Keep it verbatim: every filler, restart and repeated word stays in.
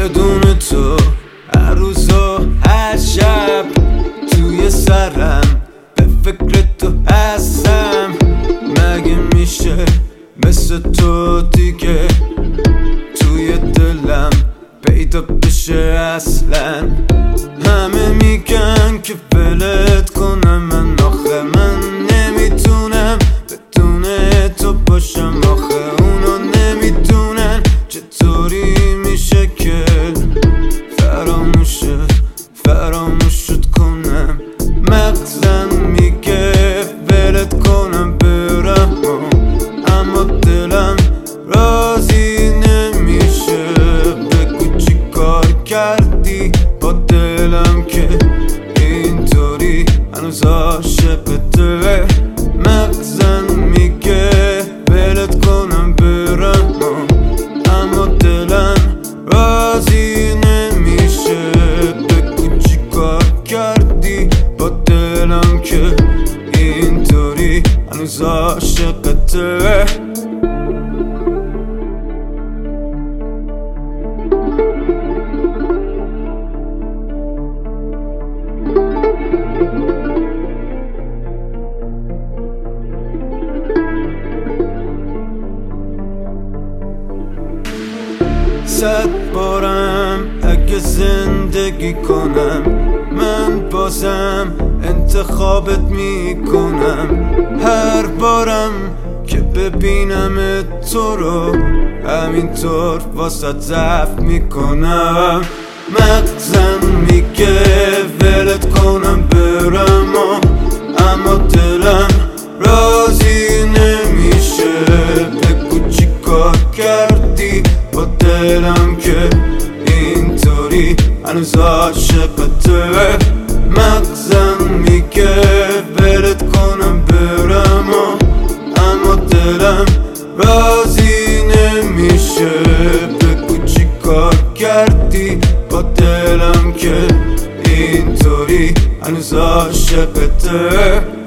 بدون تو هر روز و هر شب توی سرم به فکر تو هستم. مگه میشه مثل تو دیگه توی دلم پیدا بشه اصلا؟ همه میگن که ولت کنم، من آخه من نمیتونم بدون تو باشم. آخه اونا نمیدونن چطوری میشه که فراموشت فراموشت کنم. مغزم میگه ولت کنم برم، اما دلم راضی نمیشه. بگو چی کار کردی با دلم که اینطوری هنوز عاشقته؟ مغزم میگه ولت کنم برم، اما دلم راضی نمیشه. بگو چی کار کردی با دلم که اینطوری هنوز عاشقته؟ صد بارم اگه زندگی کنم من بازم انتخابت میکنم. هر بارم که ببینم تو رو همینطور واسه ضعف میکنم. مغزم میگه ولت کنم برم، اما دلم راضی نمیشه. بگو چی کار کردی با دلم که اینطوری هنوز عاشقته؟ مغزم میگه ولت کنم برم، اما دلم راضی نمیشه. بگو چی کار کردی با دلم که اینطوری هنوز عاشقته؟